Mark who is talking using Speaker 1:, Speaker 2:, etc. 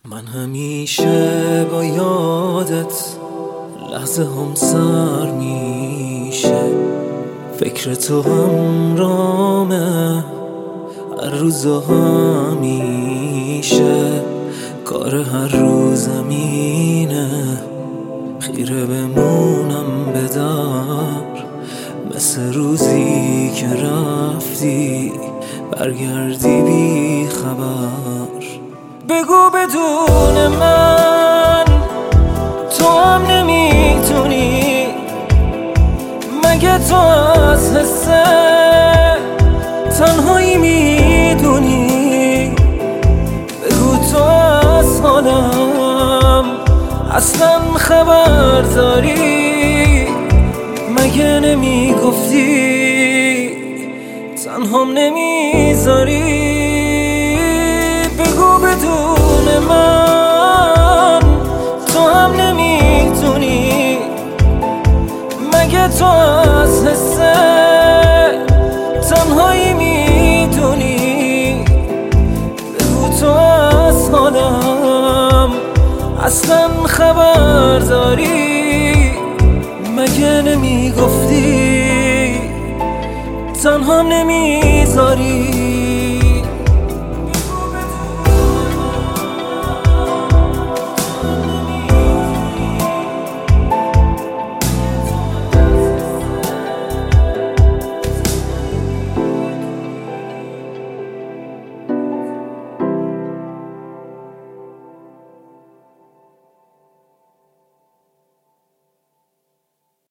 Speaker 1: من همیشه با یادت لحظه هم سر میشه، فکر تو همرامه هر روز و همیشه، کار هر روز زمینه خیره بمونم به در، مثل روزی که رفتی برگردی بی خبر. بگو بدون من تو هم نمیتونی، مگه تو از حس تنهایی میدونی؟ بگو تو از حالم اصلا خبر داری، مگه نمیگفتی تنهام نمیذاری؟ بگو بدون من تو هم نمیتونی، مگه تو از حس تنهایی میدونی؟ بگو تو از حالم اصلا خبر داری، مگه نمیگفتی تنها نمیذاری؟